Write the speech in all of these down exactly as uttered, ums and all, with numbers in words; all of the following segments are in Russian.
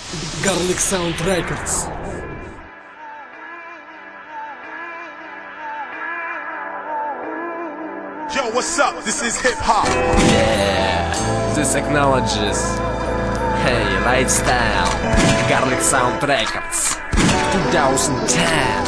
Garlic Sound Records. Yo, what's up? This is hip hop. Yeah, this acknowledges. Hey, lifestyle. Garlic Sound Records. twenty ten.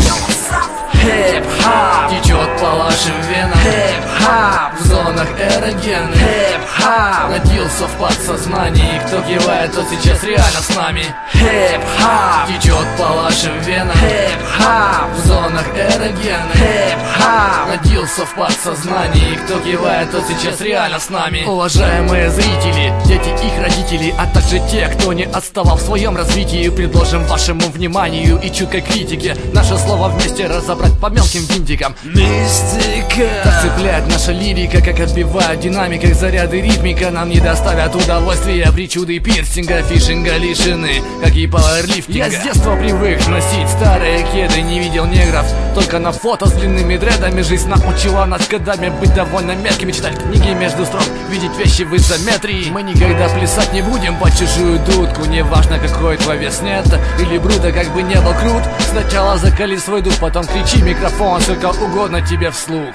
Хип-хап течет по вашим венам. Хип-хап в зонах эрогена. Хип-хап родился в подсознании. Кто кивает, тот сейчас реально с нами. Хип-хап течет по вашим венам. Хип-хап в зонах эрогена. Хип-хап родился в подсознании. Кто кивает, тот сейчас реально с нами. Уважаемые зрители, дети, их родители, а также те, кто не отставал в своем развитии, предложим вашему вниманию и чуткой критике наше слово вместе разобрать по мелким винтикам. Мистика. Так цепляет наша лирика, как отбивает динамика, заряды ритмика нам не доставят удовольствия. Причуды пирсинга, фишинга лишены, как и пауэрлифтинга. Я с детства привык носить старые кеды, не видел негров, только на фото с длинными дредами. Жизнь научила нас годами быть довольно меткими, читать книги между строк, видеть вещи в изометрии. Мы никогда плясать не будем под чужую дудку, неважно какой твой вес, нет или бруда, как бы не был крут. Сначала закали свой дух, потом кричи микрофон, сколько угодно тебе вслух.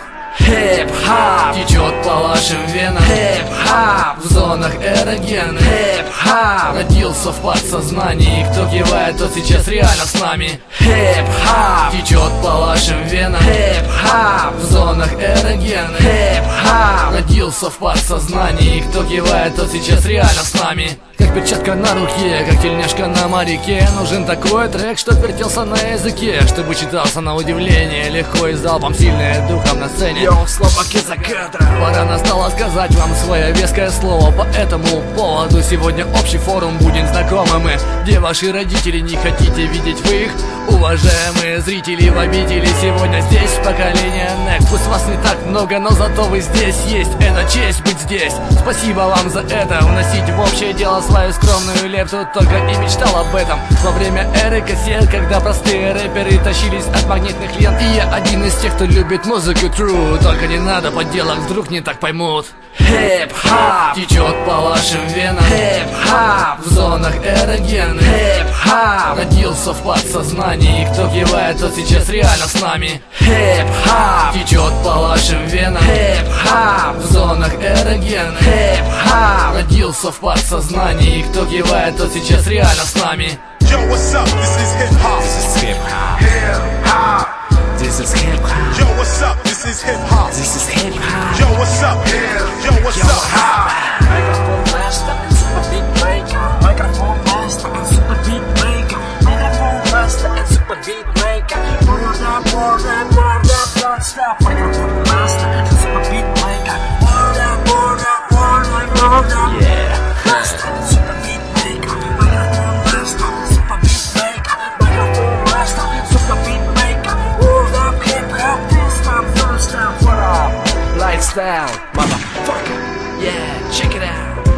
Хип-хап течет по вашим венам. Хип-хап в зонах эрогена. Хип-хап родился в подсознании. Кто кивает, тот сейчас реально с нами. Хип-хап течет по вашим венам. Хип-хап в зонах эрогена. Хип-хап родился в подсознании. Кто кивает, тот сейчас реально с нами. Как перчатка на руке, как тельняшка на моряке. Нужен такой трек, чтоб вертелся на языке, чтобы читался на удивление легко и залпом, сильное духом на сцене. Йоу, слабаки за кадром. Пора настало сказать вам свое веское слово по этому поводу. Сегодня общий форум, будем знакомы мы. Где ваши родители, не хотите видеть вы их? Уважаемые зрители в обители, сегодня здесь поколение Next. Пусть вас не так много, но зато вы здесь есть. Это честь быть здесь. Спасибо вам за это. Вносить в общее дело свою скромную лепту, только и мечтал об этом во время эры кассет, когда простые рэперы тащились от магнитных лент. И я один из тех, кто любит музыку true, только не надо подделок, вдруг не так поймут. Хип-хап течет по вашим венам. Хип-хап в зонах эрогена. Хип-хап родился в подсознании. Кто кивает, тот сейчас реально с нами. Хип-хап течет по вашим венам. Хип-хап в зонах эрогена. Хип-хап родился в подсознании. Кто кивает, тот сейчас реально с нами. Yo, what's up? This is hip hop. This is hip hop. Hip hop. This is hip hop. Yo, what's up? This is hip hop. This is hip hop. Yo, what's up? Yo, what's up? Microphone master and super beat maker. Microphone master and super beat maker. Microphone master and super beat maker. Word up, word up, word up, don't stop. Microphone master and super beat maker. Word up, word up, word up, word up. Yeah. Master and super beat maker. Microphone master and super beat maker. Microphone master and super beat maker. Word up, hip hop, this time, first time, what up? Lifestyle, motherfucker.